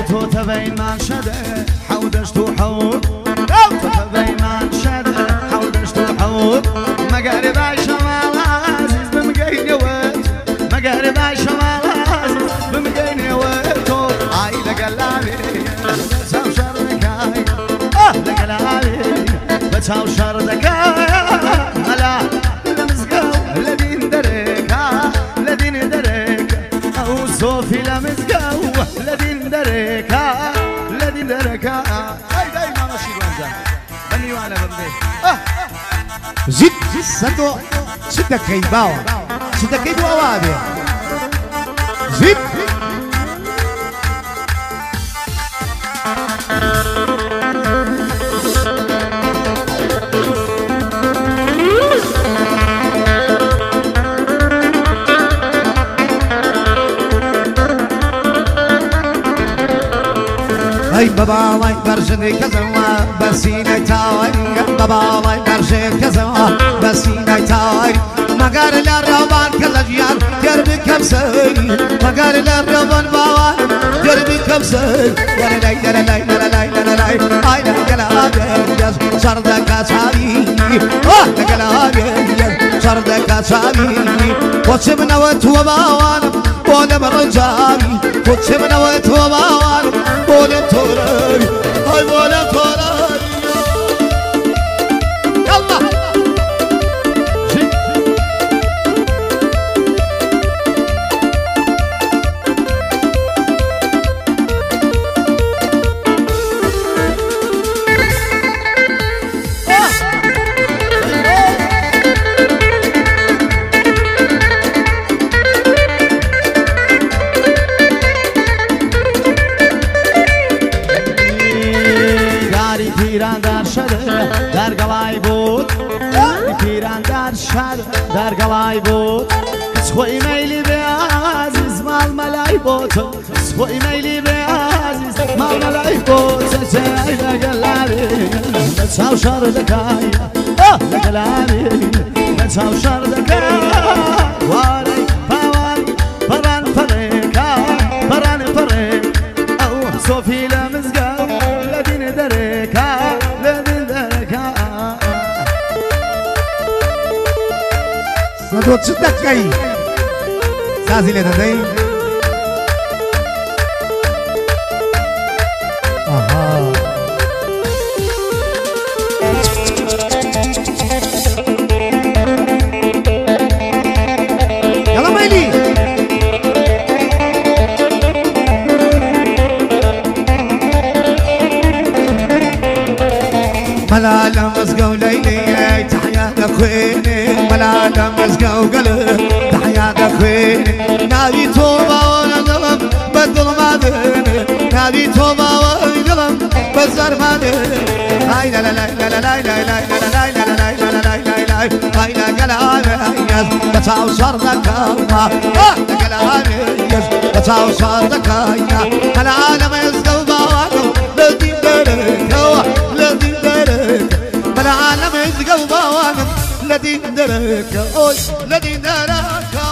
تو تبين ما شده حودشت وحود تو تبين ما شده حودشت وحود مقارب شمال عزيز بمقين وقت مقارب شمال عزيز بمقين وقت عايلة قلابي بتساو شردكاي لقلابي بتساو شردكاي ملا لمزقو لدين دريكا لدين دريكا او صوفي لمزقو لدين دريكا لدين دريكا هاي دايما ماشي وانجا بني وانا بمدي زيد سدو سدك كيباوا سدك كيبوا وابي زيد هاي بابا واي برجني كزوا بسيني تاوي بابا واي برجني كزوا بسيني تاوي مقار الربان كالجيان دربي كبسي مقار الربان باوي دربي كبسي يا لاي يا لاي يا لاي يا لاي هاي يا لاي شردك اسامي يا لاي شردك اسامي وشمنا وتوباوان بولا مرجاني وشمنا وتوباوان بولا توري هاي بولا توري يلا در قلای بود پیران در شهر در قلای بود خوی میلی به عزیز مال ملای بود خوی میلی به عزیز مال ملای بود چای لگلاری بچاو شر دکای لگلاری بچاو شر دکای واری پواری پران پرکا پران پرک او صوفی لمزگا لدین درکا سدو صدق كاي سازي لدي اها يلا ميلي ملالا مسقو ليلي تحيا خويني ملالا مسقو قلب تحيا خويني نادي توبة ونظلم بدل ما دين نادي توبة ونظلم بزر ما دين هاي لا لا لا لا لا لا لا لا لا لا لا لا لا لا هاي لا قلامي بتاو صردك قلامي بتاو صردك انا عالم يسقو باوانو لدين دارك لدين دارك انا عالم يسقو باوانو لدين دارك اوي لدين دارك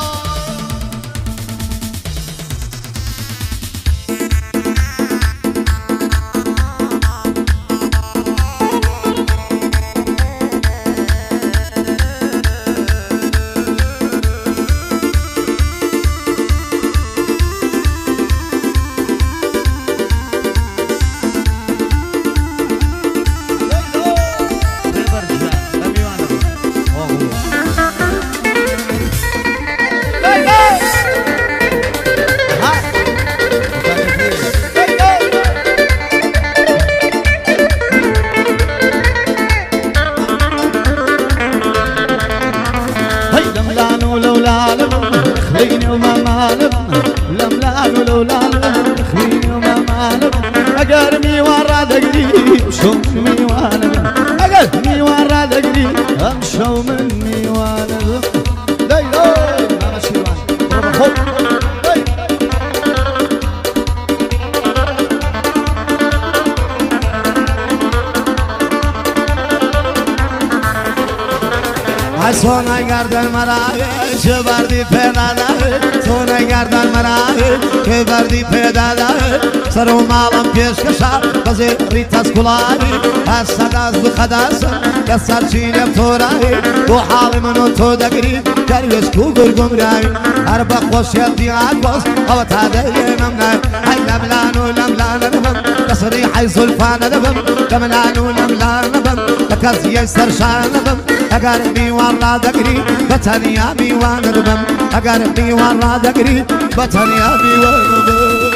خليني وما مالب لملان ولولان خليني وما مالب أقرمي ورا دقري شمي وانا أقرمي ورا دقري أمشو مني وانا دايلو أنا شيوان خب سونای گردن مرای چه بردی پیدا داره سونای گردن مرای که بردی پیدا داره سر و مالم پیش کشا بزی ریتاس کلاری از صداز بخداسم که سرچینم تو رای تو حال منو تو دگری درویش کو گرگم رای هر بخوشیت دیاد باز او تادیم نای های لملانو لملان نبم کسری حی زلفان نبم لملانو لملان نبم لکزی سرشان نبم اگر میوان را دگری بطنیا میوان نبم اگر میوان را دگری بطنیا میوان نبم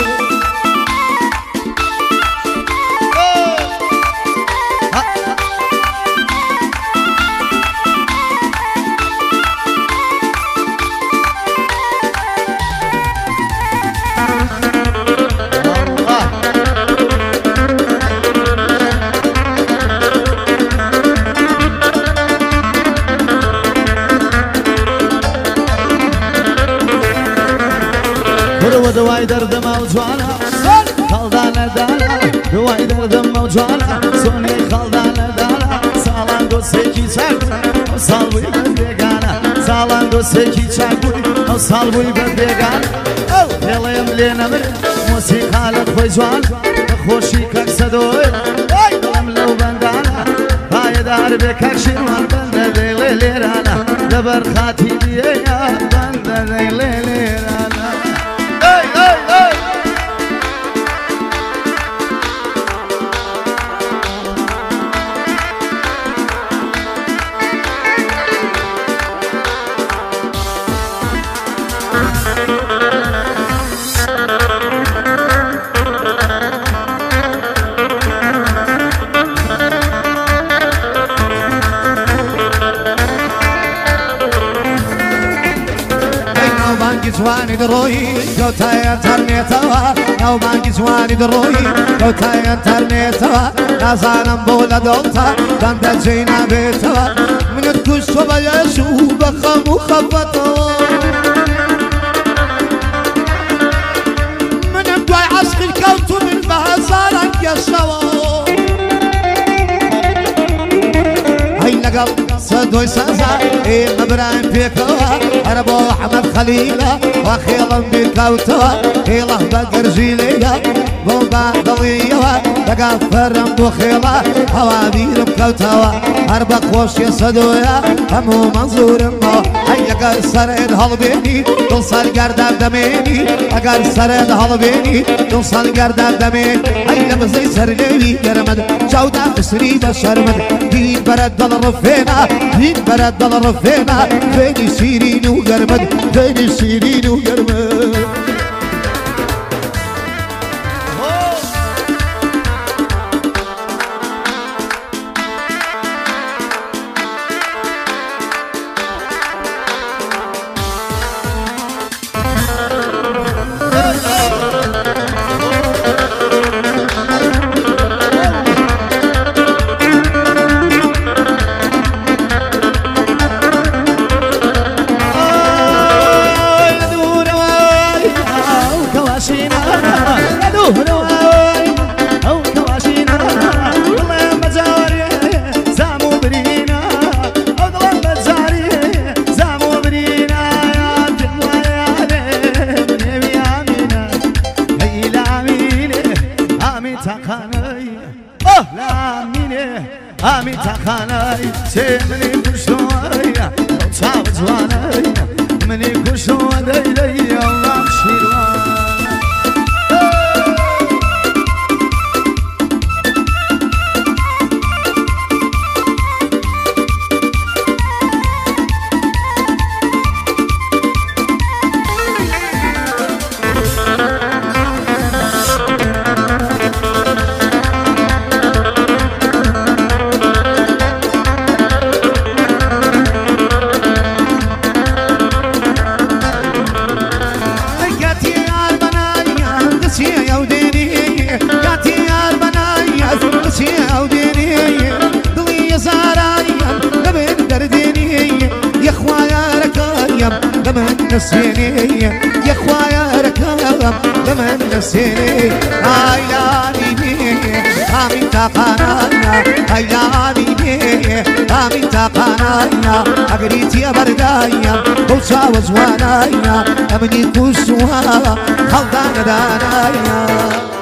دوای دردم او جوانا خالدانه دانا دوای دردم او جوانا سونی خالدانه دانا سالان دو سکی چاک او سال بوی بد بیگانا سالان دو سکی چاک بوی او سال بوی بد بیگانا او دلیم لینم موسیقا لخوی جوان خوشی کک صدوی دلم لو بندانا پایدار بکک شیروان بنده دیلی لیرانا لبر خاتی دیه یا بنده دیلی لیرانا جوانی دروی کوتای انترنتوا نو بانکی جوانی دروی کوتای انترنتوا نزانم بولا دولتا دند جینا بیتوا منت کش تو بیشو بخم و خفتوا منم دوای عشقی کوتو من بهزارک یشوا هاي لقل صدوي سازا إيه مبراهيم بيكوا أنا أبو أحمد خليلة وخيلا بيكوتوا خيلا بقر جيلية بومبا ضلية لقى فرم بخيلا حوابير بكوتوا أربق وش يصدويا همو منظور مو هاي أقر سرد هالبيني توصل قرداب دميني أقر سرد هالبيني توصل قرداب دميني هاي لبزي سرليوي يرمد جودة اسري بشرمد دين برد دل رفينا دين برد دل رفينا فيني سيرين وقرمد فيني سيرين وقرمد آمی تخانای چه منی کشتوی چاو جوانای منی کشتوی دیلی اللهم شیروان نسيني يا خوايا ركاب لما نسيني هايلاني آمين تقانا هايلاني آمين تاقانايا أقريت يا بردايا بوسا وزوانايا أمني كوسوا خلدان دانايا